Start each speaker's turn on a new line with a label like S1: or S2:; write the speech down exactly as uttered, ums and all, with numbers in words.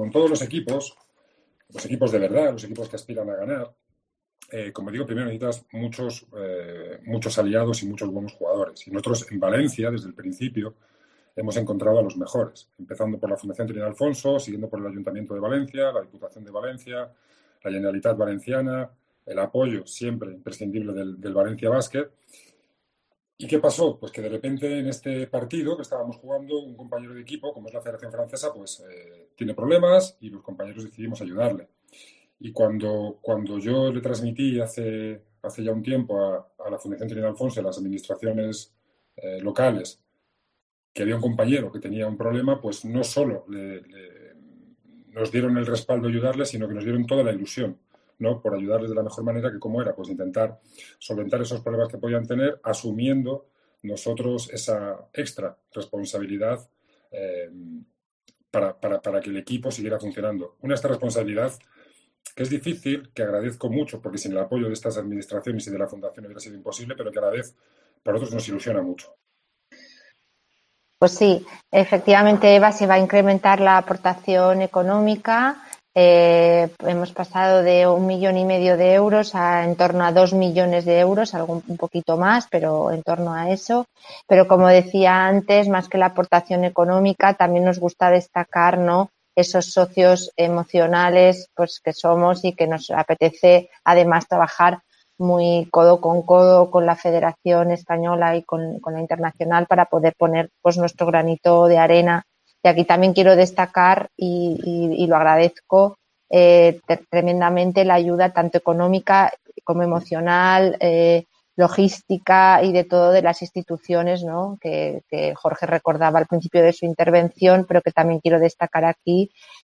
S1: como en todos los equipos, los equipos de verdad, los equipos que aspiran a ganar, eh, como digo, primero necesitas muchos, eh, muchos aliados y muchos buenos jugadores. Y nosotros en Valencia, desde el principio, hemos encontrado a los mejores, empezando por la Fundación Trinidad Alfonso, siguiendo por el Ayuntamiento de Valencia, la Diputación de Valencia, la Generalitat Valenciana, el apoyo siempre imprescindible del, del Valencia Basket. ¿Y qué pasó? Pues que de repente en este partido que estábamos jugando, un compañero de equipo, como es la Federación Francesa, pues eh, tiene problemas y los compañeros decidimos ayudarle. Y cuando, cuando yo le transmití hace, hace ya un tiempo a, a la Fundación Trinidad Alfonso, a las administraciones eh, locales, que había un compañero que tenía un problema, pues no solo le, le, nos dieron el respaldo a ayudarle, sino que nos dieron toda la ilusión, ¿no? Por ayudarles de la mejor manera, que como era, pues intentar solventar esos problemas que podían tener, asumiendo nosotros esa extra responsabilidad eh, para, para, para que el equipo siguiera funcionando. Una extra responsabilidad que es difícil, que agradezco mucho, porque sin el apoyo de estas administraciones y de la Fundación hubiera sido imposible, pero que a la vez para nosotros nos ilusiona mucho.
S2: Pues sí, efectivamente, Eva, se va a incrementar la aportación económica. Eh, hemos pasado de un millón y medio de euros a en torno a dos millones de euros, algo un poquito más, pero en torno a eso. Pero como decía antes, más que la aportación económica, también nos gusta destacar, ¿no?, esos socios emocionales, pues que somos y que nos apetece además trabajar muy codo con codo con la Federación Española y con, con la internacional para poder poner pues nuestro granito de arena. Y aquí también quiero destacar y, y, y lo agradezco eh, tremendamente la ayuda tanto económica como emocional, eh, logística y de todo de las instituciones, ¿no?, que, que Jorge recordaba al principio de su intervención, pero que también quiero destacar aquí,